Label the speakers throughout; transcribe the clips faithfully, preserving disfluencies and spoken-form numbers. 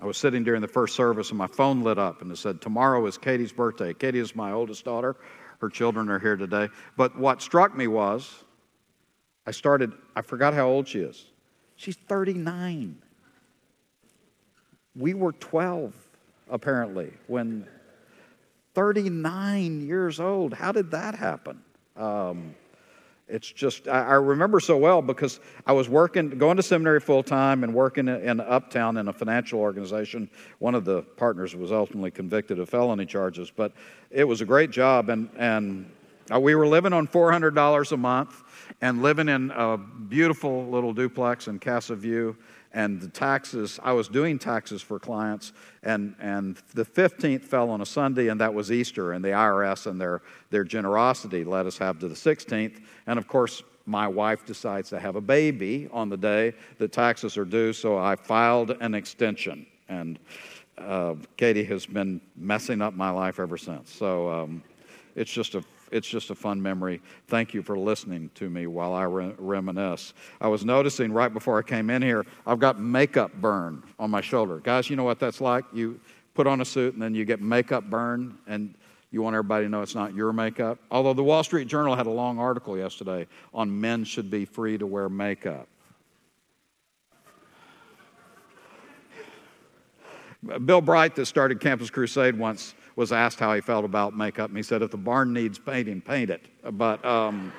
Speaker 1: I was sitting during the first service and my phone lit up and it said, tomorrow is Katie's birthday. Katie is my oldest daughter. Her children are here today. But what struck me was, I started, I forgot how old she is. She's thirty-nine. We were twelve, apparently, when thirty-nine years old. How did that happen? Um, it's just, I, I remember so well because I was working, going to seminary full-time and working in Uptown in a financial organization. One of the partners was ultimately convicted of felony charges, but it was a great job. And, and we were living on four hundred dollars a month and living in a beautiful little duplex in Casa View. And the taxes, I was doing taxes for clients, and, and the fifteenth fell on a Sunday, and that was Easter, and the I R S and their, their generosity let us have to the sixteenth. And of course, my wife decides to have a baby on the day that taxes are due, so I filed an extension. And uh, Katie has been messing up my life ever since. So um, it's just a It's just a fun memory. Thank you for listening to me while I re- reminisce. I was noticing right before I came in here, I've got makeup burn on my shoulder. Guys, you know what that's like? You put on a suit and then you get makeup burn, and you want everybody to know it's not your makeup. Although the Wall Street Journal had a long article yesterday on men should be free to wear makeup. Bill Bright, that started Campus Crusade once, was asked how he felt about makeup, and he said, if the barn needs painting, paint it. But um,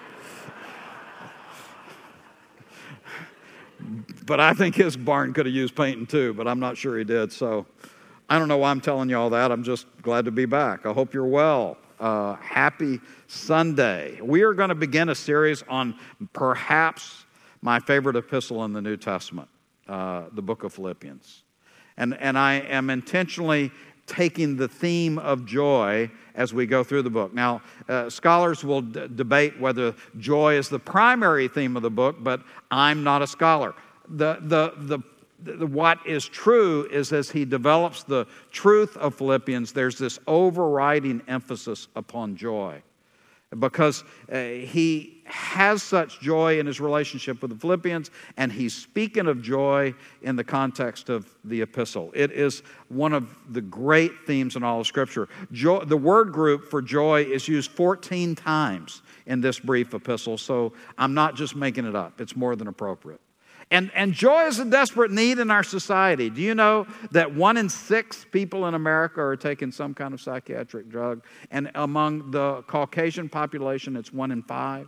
Speaker 1: but I think his barn could have used painting too, but I'm not sure he did. So I don't know why I'm telling you all that. I'm just glad to be back. I hope you're well. Uh, happy Sunday. We are going to begin a series on perhaps my favorite epistle in the New Testament, uh, the book of Philippians. And, and I am intentionally taking the theme of joy as we go through the book. Now, uh, scholars will d- debate whether joy is the primary theme of the book, but I'm not a scholar. The, the, the, the, what is true is as he develops the truth of Philippians, there's this overriding emphasis upon joy. Because uh, he has such joy in his relationship with the Philippians, and he's speaking of joy in the context of the epistle. It is one of the great themes in all of Scripture. Joy, the word group for joy is used fourteen times in this brief epistle, so I'm not just making it up. It's more than appropriate. And, and joy is a desperate need in our society. Do you know that one in six people in America are taking some kind of psychiatric drug? And among the Caucasian population, it's one in five.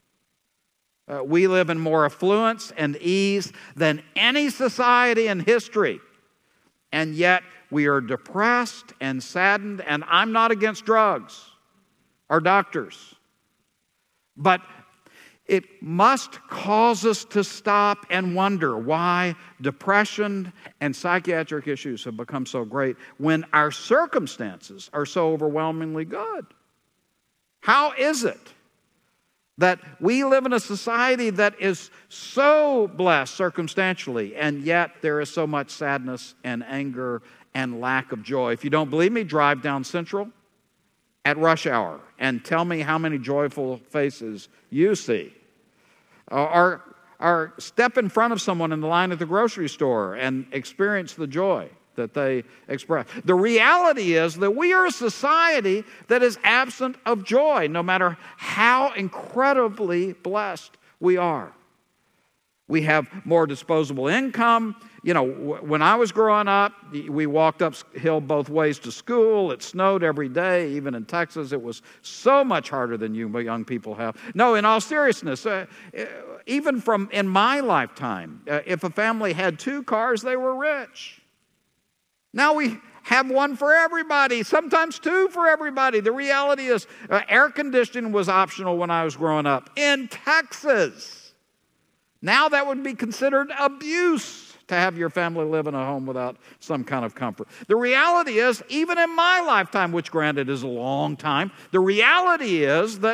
Speaker 1: Uh, we live in more affluence and ease than any society in history. And yet we are depressed and saddened. And I'm not against drugs or doctors. But it must cause us to stop and wonder why depression and psychiatric issues have become so great when our circumstances are so overwhelmingly good. How is it that we live in a society that is so blessed circumstantially, and yet there is so much sadness and anger and lack of joy? If you don't believe me, drive down Central at rush hour and tell me how many joyful faces you see. Or, or step in front of someone in the line at the grocery store and experience the joy that they express. The reality is that we are a society that is absent of joy, no matter how incredibly blessed we are. We have more disposable income. You know, when I was growing up, we walked uphill both ways to school. It snowed every day. Even in Texas, it was so much harder than you young people have. No, in all seriousness, uh, even from in my lifetime, uh, if a family had two cars, they were rich. Now we have one for everybody, sometimes two for everybody. The reality is uh, air conditioning was optional when I was growing up in Texas. Now that would be considered abuse to have your family live in a home without some kind of comfort. The reality is, even in my lifetime, which granted is a long time, the reality is that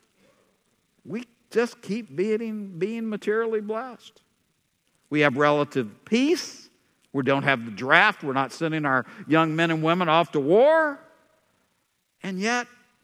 Speaker 1: we just keep being, being materially blessed. We have relative peace. We don't have the draft. We're not sending our young men and women off to war. And yet,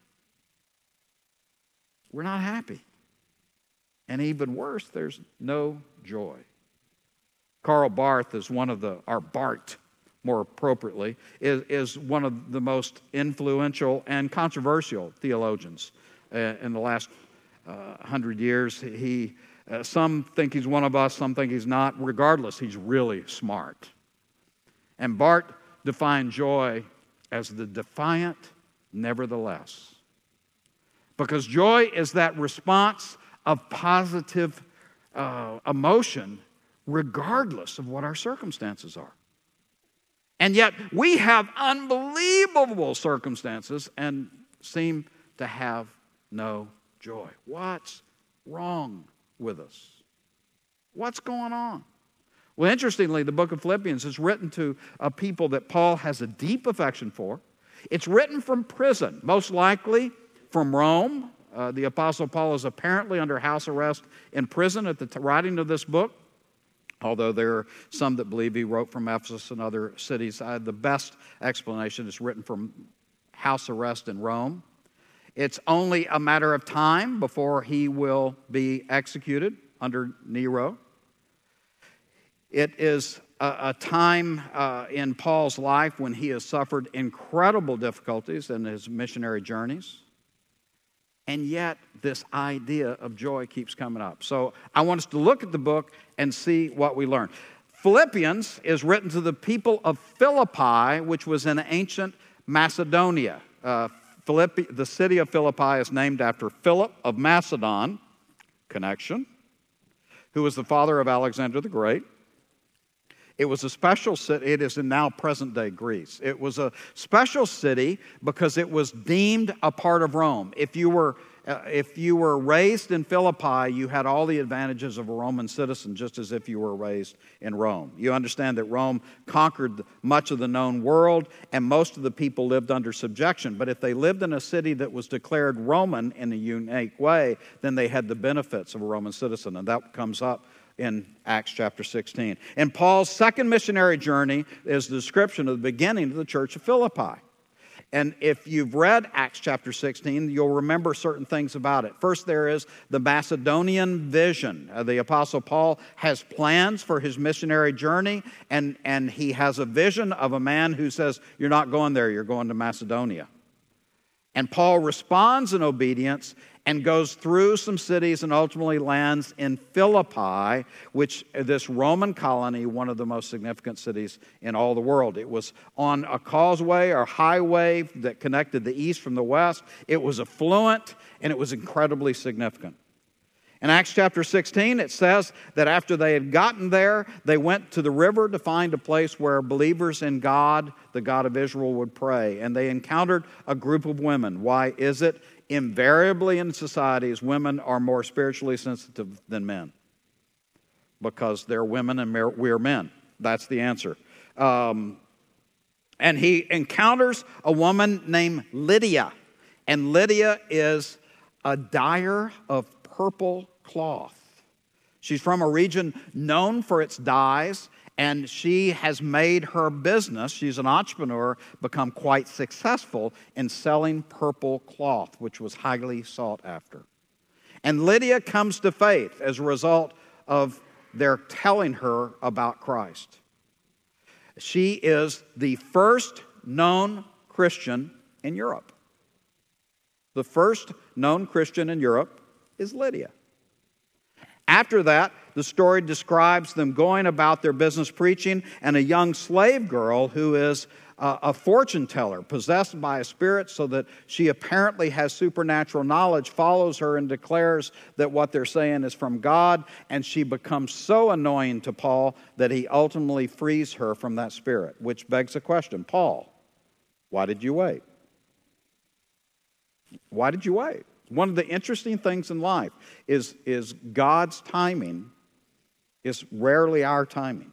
Speaker 1: we're not happy. And even worse, there's no joy. Karl Barth is one of the, or Barth, more appropriately, is, is one of the most influential and controversial theologians uh, in the last uh, hundred years. He, uh, some think he's one of us, some think he's not. Regardless, he's really smart. And Barth defined joy as the defiant nevertheless. Because joy is that response of positive uh, emotion regardless of what our circumstances are. And yet we have unbelievable circumstances and seem to have no joy. What's wrong with us? What's going on? Well, interestingly, the book of Philippians is written to a people that Paul has a deep affection for. It's written from prison, most likely from Rome. Uh, the Apostle Paul is apparently under house arrest in prison at the t- writing of this book, although there are some that believe he wrote from Ephesus and other cities. Uh, the best explanation is written from house arrest in Rome. It's only a matter of time before he will be executed under Nero. It is a, a time uh, in Paul's life when he has suffered incredible difficulties in his missionary journeys. And yet, this idea of joy keeps coming up. So I want us to look at the book and see what we learn. Philippians is written to the people of Philippi, which was in ancient Macedonia. Uh, Philippi, the city of Philippi is named after Philip of Macedon, connection, who was the father of Alexander the Great. It was a special city. It is in now present-day Greece. It was a special city because it was deemed a part of Rome. If you were, uh, if you were raised in Philippi, you had all the advantages of a Roman citizen, just as if you were raised in Rome. You understand that Rome conquered much of the known world, and most of the people lived under subjection. But if they lived in a city that was declared Roman in a unique way, then they had the benefits of a Roman citizen, and that comes up in Acts chapter sixteen. And Paul's second missionary journey is the description of the beginning of the church of Philippi. And if you've read Acts chapter sixteen, you'll remember certain things about it. First, there is the Macedonian vision. Uh, the Apostle Paul has plans for his missionary journey, and, and he has a vision of a man who says, "You're not going there, you're going to Macedonia." And Paul responds in obedience and goes through some cities and ultimately lands in Philippi, which this Roman colony, one of the most significant cities in all the world. It was on a causeway or highway that connected the east from the west. It was affluent, and it was incredibly significant. In Acts chapter sixteen, it says that after they had gotten there, they went to the river to find a place where believers in God, the God of Israel, would pray. And they encountered a group of women. Why is it? Invariably in societies, women are more spiritually sensitive than men because they're women and we're men. That's the answer. Um, and he encounters a woman named Lydia. And Lydia is a dyer of purple cloth. She's from a region known for its dyes, and she has made her business, she's an entrepreneur, become quite successful in selling purple cloth, which was highly sought after. And Lydia comes to faith as a result of their telling her about Christ. She is the first known Christian in Europe. The first known Christian in Europe is Lydia. After that, the story describes them going about their business preaching, and a young slave girl who is a, a fortune teller, possessed by a spirit so that she apparently has supernatural knowledge, follows her and declares that what they're saying is from God, and she becomes so annoying to Paul that he ultimately frees her from that spirit, which begs a question. Paul, why did you wait? Why did you wait? One of the interesting things in life is, is God's timing is rarely our timing.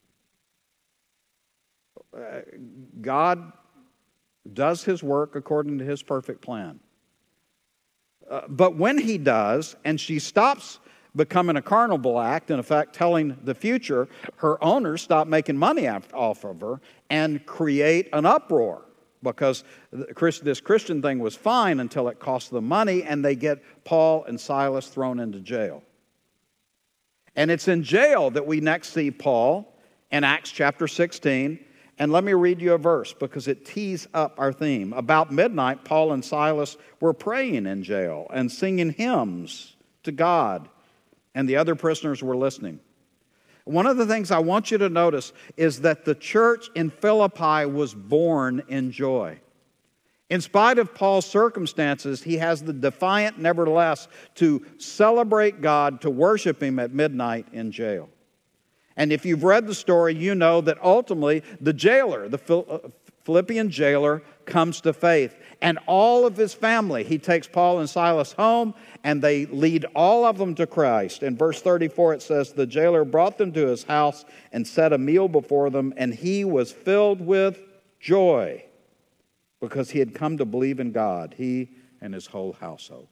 Speaker 1: Uh, God does His work according to His perfect plan. Uh, but when He does, and she stops becoming a carnal act, in effect telling the future, her owners stop making money off of her and create an uproar. Because this Christian thing was fine until it cost them money, and they get Paul and Silas thrown into jail. And it's in jail that we next see Paul in Acts chapter sixteen, And let me read you a verse because it tees up our theme. About midnight, Paul and Silas were praying in jail and singing hymns to God, and the other prisoners were listening. One of the things I want you to notice is that the church in Philippi was born in joy. In spite of Paul's circumstances, he has the defiant nevertheless to celebrate God, to worship Him at midnight in jail. And if you've read the story, you know that ultimately the jailer, the Philippian jailer, comes to faith. And all of his family, he takes Paul and Silas home, and they lead all of them to Christ. In verse thirty-four it says, the jailer brought them to his house and set a meal before them, and he was filled with joy because he had come to believe in God, he and his whole household.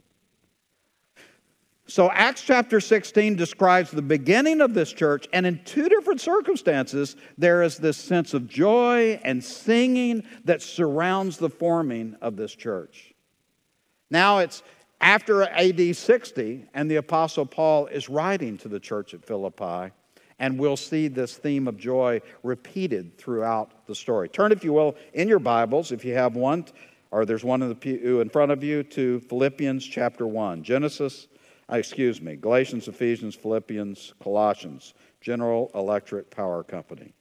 Speaker 1: So Acts chapter sixteen describes the beginning of this church, and in two different circumstances, there is this sense of joy and singing that surrounds the forming of this church. Now it's after A D sixty, and the Apostle Paul is writing to the church at Philippi, and we'll see this theme of joy repeated throughout the story. Turn, if you will, in your Bibles, if you have one, or there's one in the pew in front of you, to Philippians chapter one. Genesis Excuse me, Galatians, Ephesians, Philippians, Colossians, General Electric Power Company.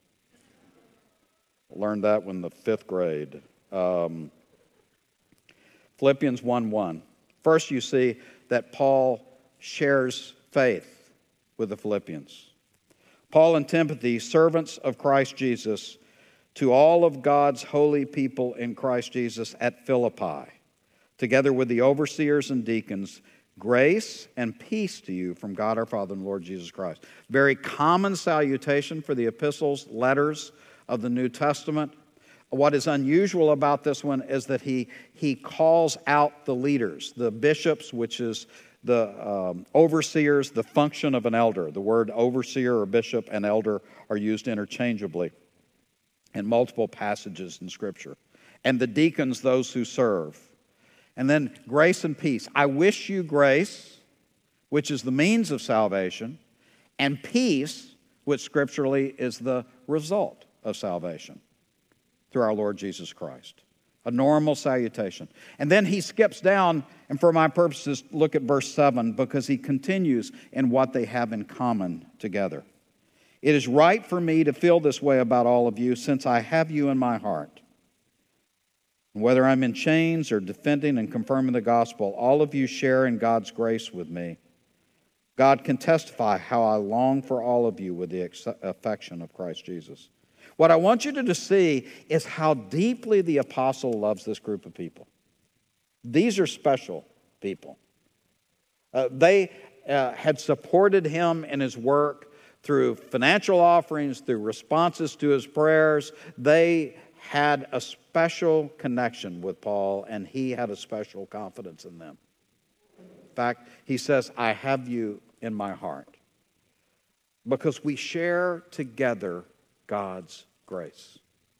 Speaker 1: Learned that when the fifth grade. Um, Philippians one one. First you see that Paul shares faith with the Philippians. Paul and Timothy, servants of Christ Jesus, to all of God's holy people in Christ Jesus at Philippi, together with the overseers and deacons, grace and peace to you from God our Father and Lord Jesus Christ. Very common salutation for the epistles, letters of the New Testament. What is unusual about this one is that he, he calls out the leaders, the bishops, which is the um, overseers, the function of an elder. The word overseer or bishop and elder are used interchangeably in multiple passages in Scripture. And the deacons, those who serve. And then grace and peace. I wish you grace, which is the means of salvation, and peace, which scripturally is the result of salvation through our Lord Jesus Christ. A normal salutation. And then he skips down, and for my purposes, look at verse seven, because he continues in what they have in common together. It is right for me to feel this way about all of you, since I have you in my heart. Whether I'm in chains or defending and confirming the gospel, all of you share in God's grace with me. God can testify how I long for all of you with the affection of Christ Jesus. What I want you to see is how deeply the apostle loves this group of people. These are special people. Uh, they uh, had supported him in his work through financial offerings, through responses to his prayers. They had a special connection with Paul, and he had a special confidence in them. In fact, he says, I have you in my heart. Because we share together God's grace.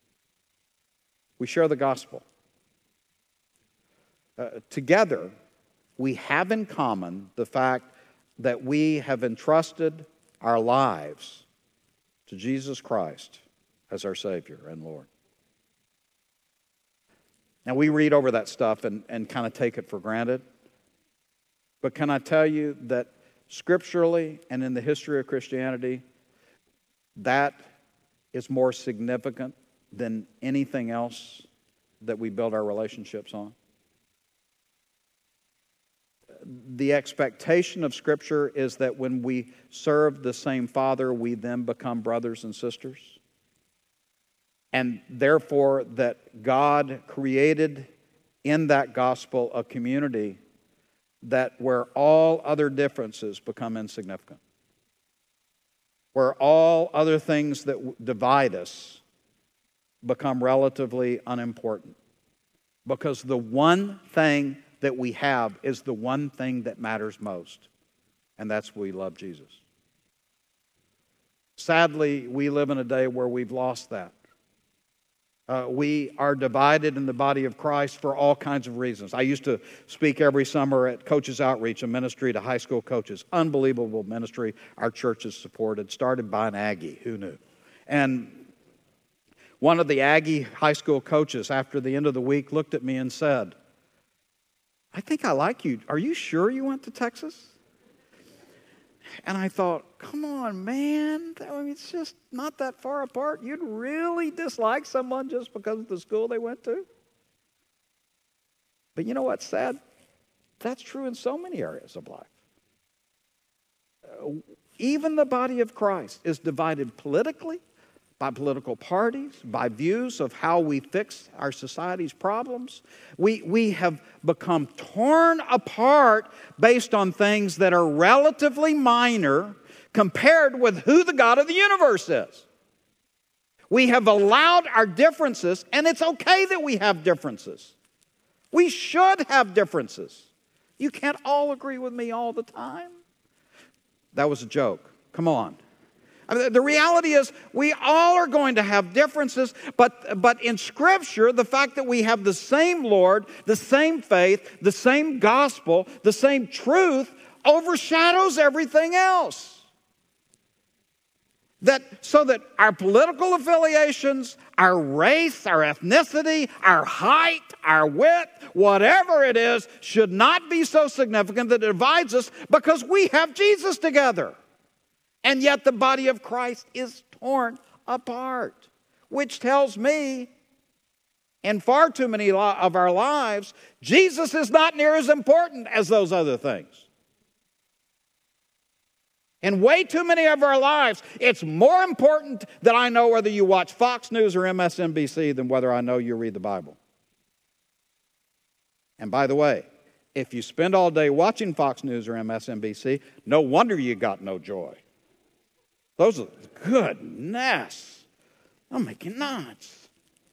Speaker 1: We share the gospel. Uh, together, we have in common the fact that we have entrusted our lives to Jesus Christ as our Savior and Lord. Now, we read over that stuff and, and kind of take it for granted. But can I tell you that scripturally and in the history of Christianity, that is more significant than anything else that we build our relationships on? The expectation of Scripture is that when we serve the same Father, we then become brothers and sisters. And therefore, that God created in that gospel a community that where all other differences become insignificant. Where all other things that divide us become relatively unimportant. Because the one thing that we have is the one thing that matters most. And that's we love Jesus. Sadly, we live in a day where we've lost that. Uh, we are divided in the body of Christ for all kinds of reasons. I used to speak every summer at Coaches Outreach, a ministry to high school coaches. Unbelievable ministry our church has supported, started by an Aggie, who knew? And One of the Aggie high school coaches after the end of the week looked at me and said, I think I like you. Are you sure you went to Texas? And I thought, come on, man. I mean, it's just not that far apart. You'd really dislike someone just because of the school they went to? But you know what's sad? That's true in so many areas of life. Uh, even the body of Christ is divided politically, by political parties, by views of how we fix our society's problems. We, we have become torn apart based on things that are relatively minor compared with who the God of the universe is. We have allowed our differences, and it's okay that we have differences. We should have differences. You can't all agree with me all the time. That was a joke. Come on. I mean, the reality is we all are going to have differences, but, but in Scripture, the fact that we have the same Lord, the same faith, the same gospel, the same truth overshadows everything else. That, so that our political affiliations, our race, our ethnicity, our height, our width, whatever it is, should not be so significant that it divides us because we have Jesus together. And yet the body of Christ is torn apart, which tells me in far too many of our lives, Jesus is not near as important as those other things. In way too many of our lives, it's more important that I know whether you watch Fox News or M S N B C than whether I know you read the Bible. And by the way, if you spend all day watching Fox News or M S N B C, no wonder you got no joy. Those are goodness. They'll make you nuts.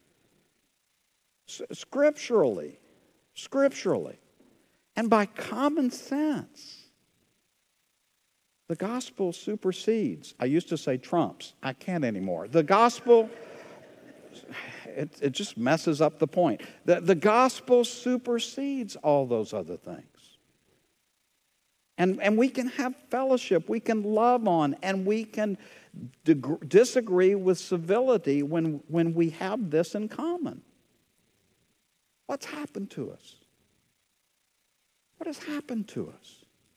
Speaker 1: Scripturally, scripturally, and by common sense, the gospel supersedes. I used to say trumps. I can't anymore. The gospel, it, it just messes up the point. The, the gospel supersedes all those other things. And, and we can have fellowship, we can love on, and we can dig- disagree with civility when, when we have this in common. What's happened to us? What has happened to us?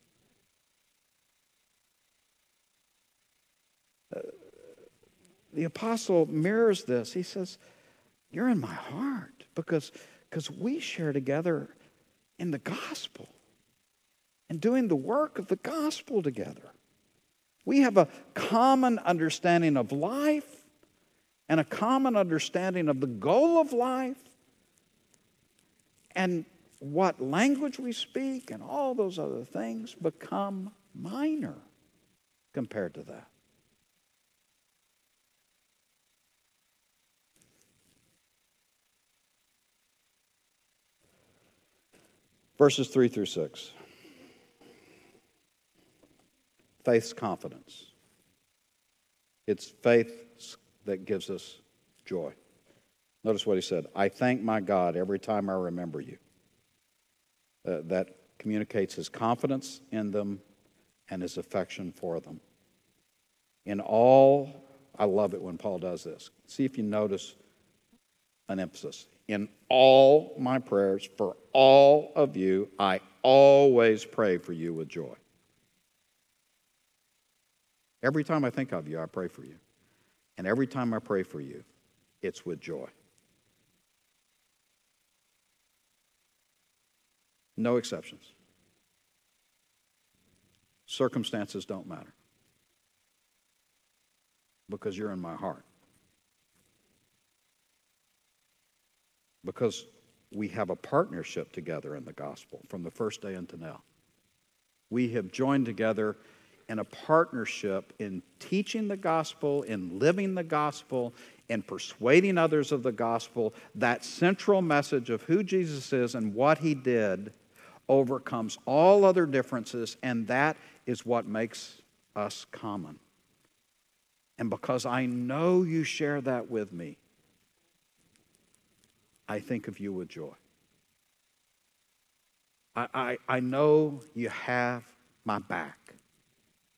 Speaker 1: Uh, the apostle mirrors this. He says, you're in my heart because, because we share together in the gospel. And doing the work of the gospel together. We have a common understanding of life and a common understanding of the goal of life and what language we speak and all those other things become minor compared to that. Verses three through six. Faith's confidence. It's faith that gives us joy. Notice what he said. I thank my God every time I remember you. Uh, that communicates his confidence in them and his affection for them. In all, I love it when Paul does this. See if you notice an emphasis. In all my prayers for all of you, I always pray for you with joy. Every time I think of you, I pray for you. And every time I pray for you, it's with joy. No exceptions. Circumstances don't matter. Because you're in my heart. Because we have a partnership together in the gospel from the first day until now. We have joined together in a partnership in teaching the gospel, in living the gospel, in persuading others of the gospel. That central message of who Jesus is and what he did overcomes all other differences, and that is what makes us common. And because I know you share that with me, I think of you with joy. I, I, I know you have my back.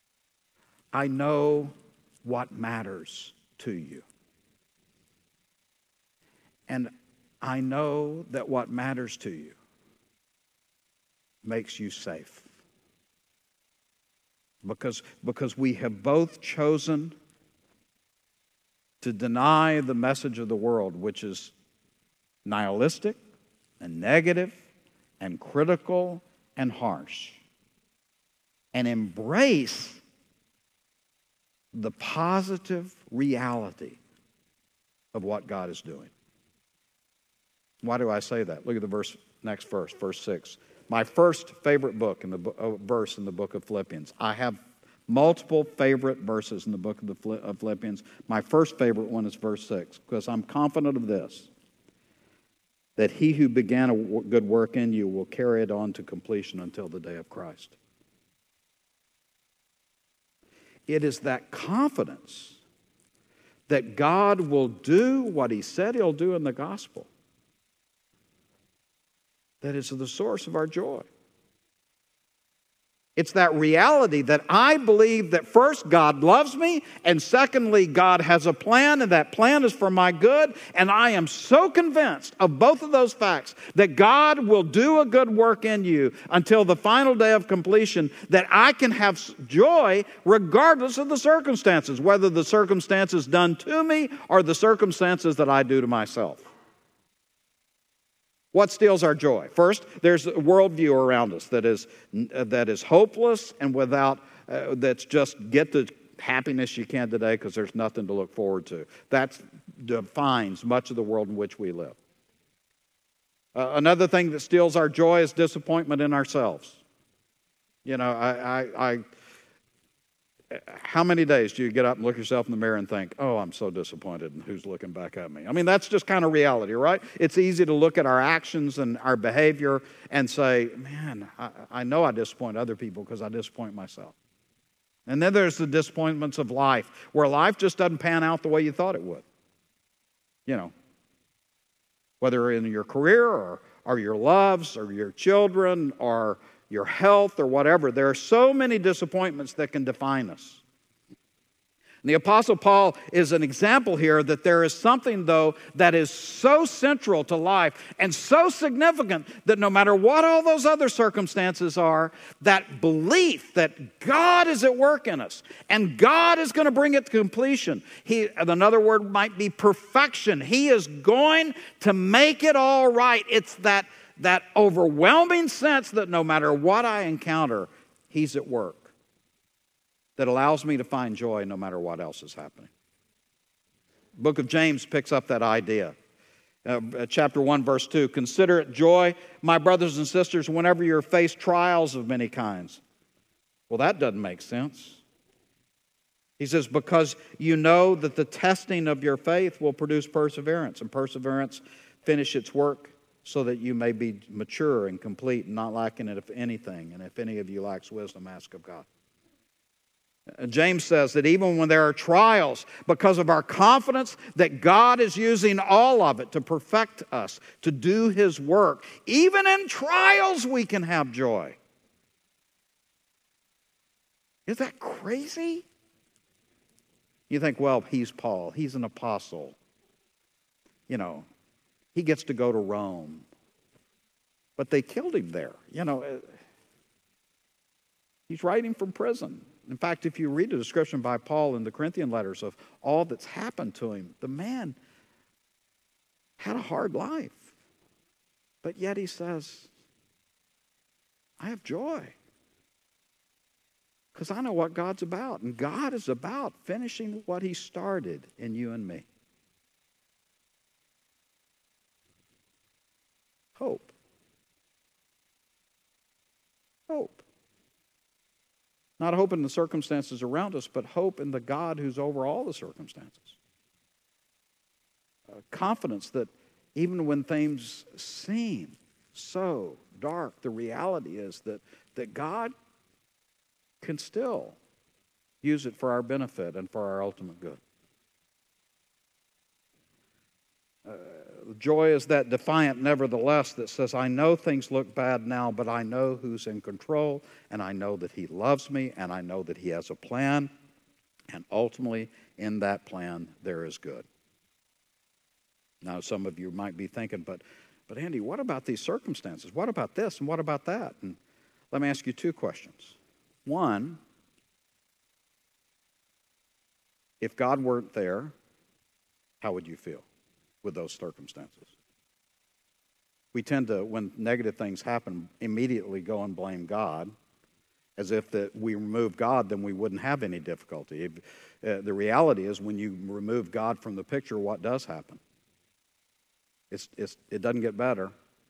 Speaker 1: I know what matters to you. And I know that what matters to you makes you safe. Because, because we have both chosen to deny the message of the world, which is nihilistic and negative and critical and harsh, and embrace the positive reality of what God is doing. Why do I say that? Look at the verse, next verse, verse six. My first favorite book in the uh, verse in the book of Philippians. I have multiple favorite verses in the book of, the, of Philippians. My first favorite one is verse six, because I'm confident of this, that he who began a good work in you will carry it on to completion until the day of Christ. It is that confidence that God will do what he said he'll do in the gospel that is the source of our joy. It's that reality that I believe that first, God loves me, and secondly, God has a plan, and that plan is for my good, and I am so convinced of both of those facts that God will do a good work in you until the final day of completion, that I can have joy regardless of the circumstances, whether the circumstances done to me or the circumstances that I do to myself. What steals our joy? First, there's a worldview around us that is, that is hopeless and without, uh, that's just get the happiness you can today because there's nothing to look forward to. That defines much of the world in which we live. Uh, another thing that steals our joy is disappointment in ourselves. You know, I, I, I how many days do you get up and look yourself in the mirror and think, oh, I'm so disappointed in who's looking back at me? I mean, that's just kind of reality, right? It's easy to look at our actions and our behavior and say, man, I, I know I disappoint other people because I disappoint myself. And then there's the disappointments of life, where life just doesn't pan out the way you thought it would. You know, whether in your career or, or your loves or your children or your health or whatever. There are so many disappointments that can define us. And the Apostle Paul is an example here that there is something, though, that is so central to life and so significant that no matter what all those other circumstances are, that belief that God is at work in us and God is going to bring it to completion. He, another word might be perfection. He is going to make it all right. It's that That overwhelming sense that no matter what I encounter, he's at work, that allows me to find joy no matter what else is happening. The book of James picks up that idea. Uh, chapter one, verse two, consider it joy, my brothers and sisters, whenever you face trials of many kinds. Well, that doesn't make sense. He says, because you know that the testing of your faith will produce perseverance, and perseverance finish its work, so that you may be mature and complete and not lacking it of anything. And if any of you lacks wisdom, ask of God. James says that even when there are trials, because of our confidence that God is using all of it to perfect us, to do his work, even in trials we can have joy. Is that crazy? You think, well, he's Paul. He's an apostle. You know, he gets to go to Rome. But they killed him there. You know, he's writing from prison. In fact, if you read the description by Paul in the Corinthian letters of all that's happened to him, the man had a hard life. But yet he says, I have joy. Because I know what God's about. And God is about finishing what he started in you and me. Hope. Hope. Not hope in the circumstances around us, but hope in the God who's over all the circumstances. Uh, confidence that even when things seem so dark, the reality is that, that God can still use it for our benefit and for our ultimate good. Uh, joy is that defiant nevertheless that says, I know things look bad now, but I know who's in control, and I know that he loves me, and I know that he has a plan, and ultimately in that plan there is good. Now, some of you might be thinking, but, but Andy, what about these circumstances? What about this and what about that? And let me ask you two questions. One, if God weren't there, how would you feel with those circumstances? We tend to, when negative things happen, immediately go and blame God, as if that we remove God, then we wouldn't have any difficulty. If, uh, the reality is, when you remove God from the picture, what does happen? It's, it's, it doesn't get better.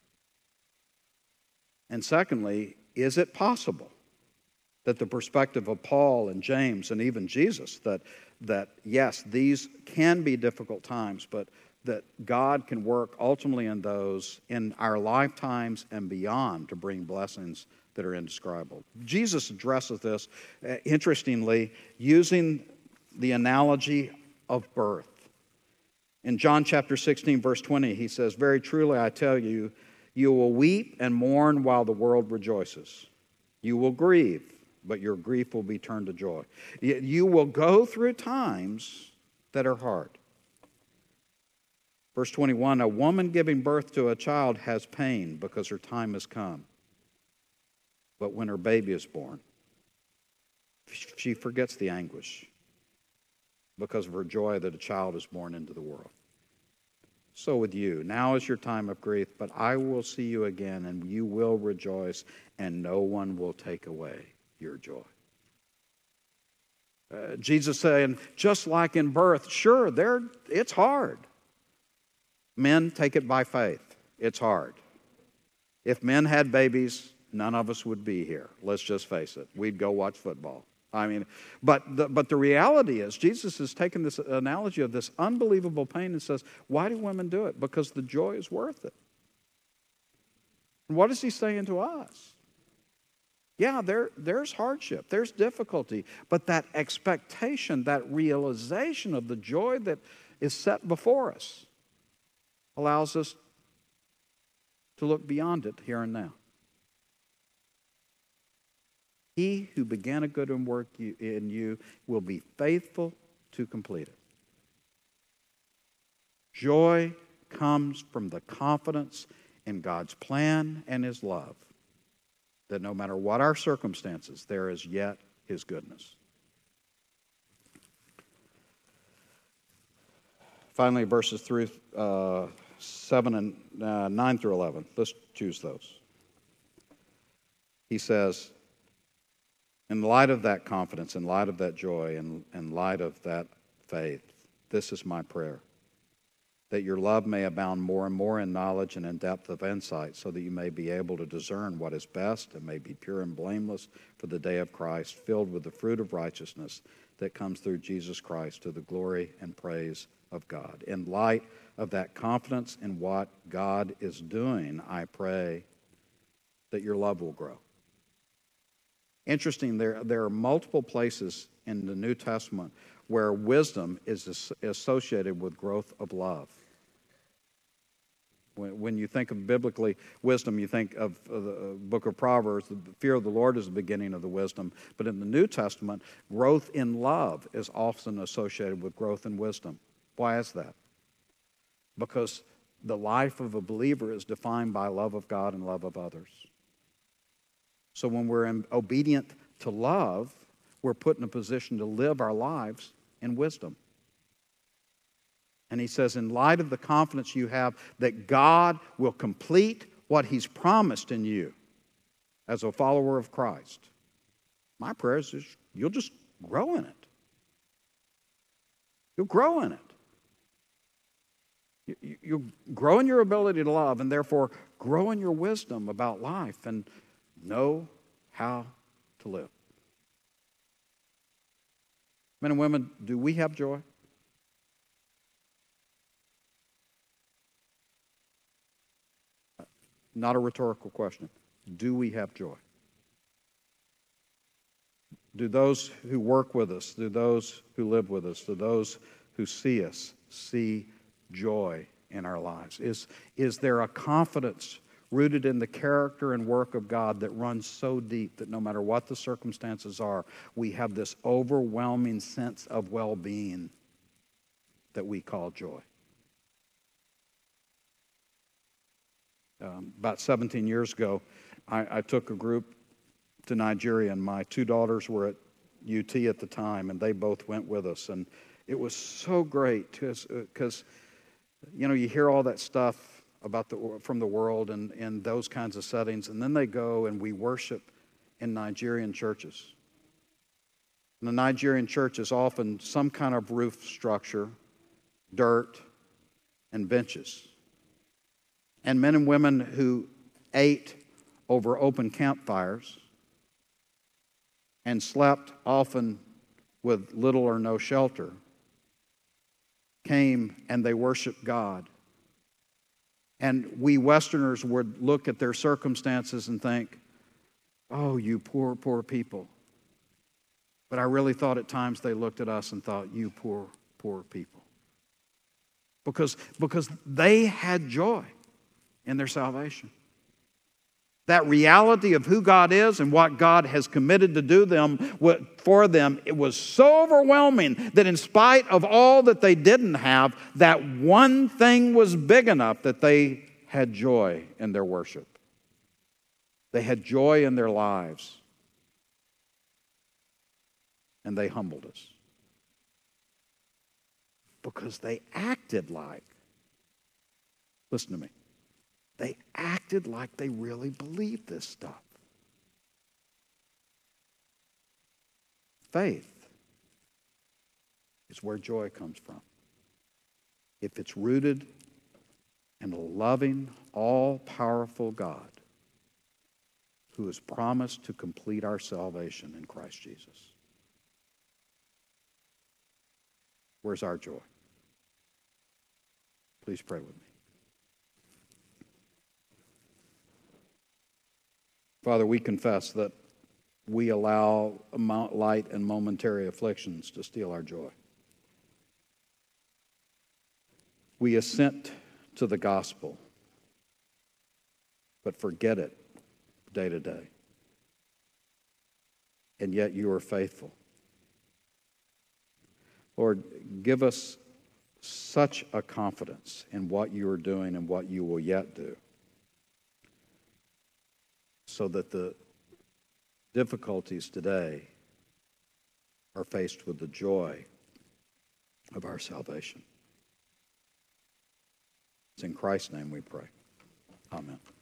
Speaker 1: And secondly, is it possible that the perspective of Paul and James and even Jesus, that, that yes, these can be difficult times, but that God can work ultimately in those in our lifetimes and beyond to bring blessings that are indescribable? Jesus addresses this, uh, interestingly, using the analogy of birth. In John chapter sixteen, verse twenty, he says, "Very truly I tell you, you will weep and mourn while the world rejoices. You will grieve, but your grief will be turned to joy. You will go through times that are hard." Verse twenty-one, "A woman giving birth to a child has pain because her time has come. But when her baby is born, she forgets the anguish because of her joy that a child is born into the world. So with you, now is your time of grief, but I will see you again, and you will rejoice, and no one will take away your joy." Uh, Jesus saying, just like in birth, sure, there it's hard. Men, take it by faith. It's hard. If men had babies, none of us would be here. Let's just face it. We'd go watch football. I mean, but the, but the reality is, Jesus has taken this analogy of this unbelievable pain and says, why do women do it? Because the joy is worth it. And what is he saying to us? Yeah, there, there's hardship, there's difficulty, but that expectation, that realization of the joy that is set before us allows us to look beyond it here and now. He who began a good work in you will be faithful to complete it. Joy comes from the confidence in God's plan and His love, that no matter what our circumstances, there is yet His goodness. Finally, verses through uh, seven and uh, nine through eleven. Let's choose those. He says, in light of that confidence, in light of that joy, and in light of that faith, this is my prayer, that your love may abound more and more in knowledge and in depth of insight, so that you may be able to discern what is best and may be pure and blameless for the day of Christ, filled with the fruit of righteousness that comes through Jesus Christ to the glory and praise of God. In light of that confidence in what God is doing, I pray that your love will grow. Interesting, there, there are multiple places in the New Testament where wisdom is associated with growth of love. When, when you think of biblically wisdom, you think of uh, the book of Proverbs, the fear of the Lord is the beginning of the wisdom. But in the New Testament, growth in love is often associated with growth in wisdom. Why is that? Because the life of a believer is defined by love of God and love of others. So when we're obedient to love, we're put in a position to live our lives in wisdom. And he says, in light of the confidence you have that God will complete what He's promised in you as a follower of Christ, my prayer is you'll just grow in it. You'll grow in it. You, you'll grow in your ability to love, and therefore grow in your wisdom about life and know how to live. Men and women, do we have joy? Not a rhetorical question. Do we have joy? Do those who work with us, do those who live with us, do those who see us see joy in our lives? Is, is there a confidence rooted in the character and work of God that runs so deep that no matter what the circumstances are, we have this overwhelming sense of well-being that we call joy? Um, about seventeen years ago, I, I took a group to Nigeria, and my two daughters were at U T at the time, and they both went with us. And it was so great because, because you know, you hear all that stuff about the from the world and, and those kinds of settings, and then they go and we worship in Nigerian churches. And the Nigerian church is often some kind of roof structure, dirt, and benches. And men and women who ate over open campfires and slept often with little or no shelter came and they worshiped God. And we Westerners would look at their circumstances and think, oh, you poor, poor people. But I really thought at times they looked at us and thought, you poor, poor people. Because, because they had joy in their salvation. That reality of who God is and what God has committed to do them for them, it was so overwhelming that in spite of all that they didn't have, that one thing was big enough that they had joy in their worship. They had joy in their lives. And they humbled us. Because they acted like, listen to me, they acted like they really believed this stuff. Faith is where joy comes from. If it's rooted in a loving, all-powerful God who has promised to complete our salvation in Christ Jesus. Where's our joy? Please pray with me. Father, we confess that we allow light and momentary afflictions to steal our joy. We assent to the gospel, but forget it day to day. And yet you are faithful. Lord, give us such a confidence in what you are doing and what you will yet do, so that the difficulties today are faced with the joy of our salvation. It's in Christ's name we pray. Amen.